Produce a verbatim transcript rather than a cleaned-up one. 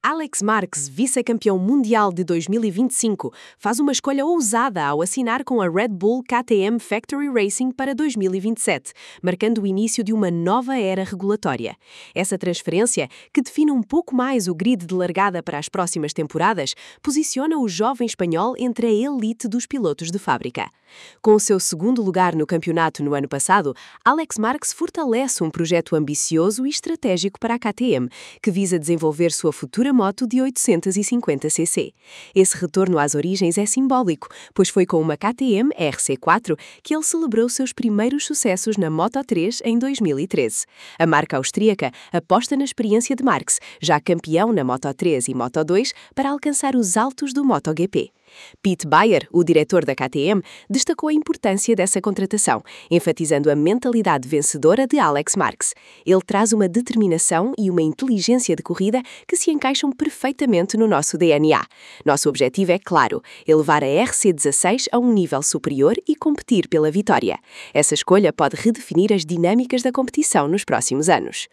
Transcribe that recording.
Alex Marques, vice-campeão mundial de dois mil e vinte e cinco, faz uma escolha ousada ao assinar com a Red Bull K T M Factory Racing para dois mil e vinte e sete, marcando o início de uma nova era regulatória. Essa transferência, que define um pouco mais o grid de largada para as próximas temporadas, posiciona o jovem espanhol entre a elite dos pilotos de fábrica. Com o seu segundo lugar no campeonato no ano passado, Alex Marques fortalece um projeto ambicioso e estratégico para a K T M, que visa desenvolver sua futura moto de oitocentos e cinquenta cc. Esse retorno às origens é simbólico, pois foi com uma K T M R C quatro que ele celebrou seus primeiros sucessos na Moto três em dois mil e treze. A marca austríaca aposta na experiência de Marques, já campeão na Moto três e Moto dois, para alcançar os altos do MotoGP. Pete Bayer, o diretor da K T M, destacou a importância dessa contratação, enfatizando a mentalidade vencedora de Alex Marques. Ele traz uma determinação e uma inteligência de corrida que se encaixam perfeitamente no nosso D N A. Nosso objetivo é claro, elevar a R C dezasseis a um nível superior e competir pela vitória. Essa escolha pode redefinir as dinâmicas da competição nos próximos anos.